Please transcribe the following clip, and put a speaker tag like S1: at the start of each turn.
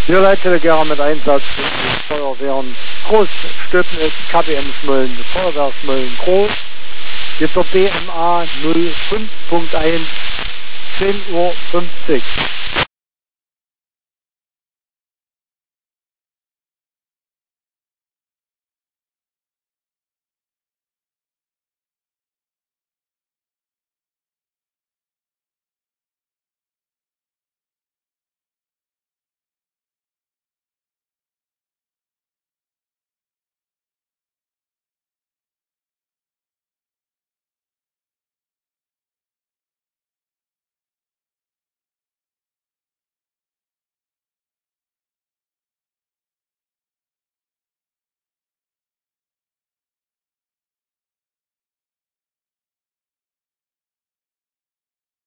S1: Wir leiten gerne mit Einsatz von Feuerwehren Großstöpnitz, KBM-Schmölln, Feuerwehrschmölln Groß. Jetzt der BMA 05.1, 10:50 Uhr.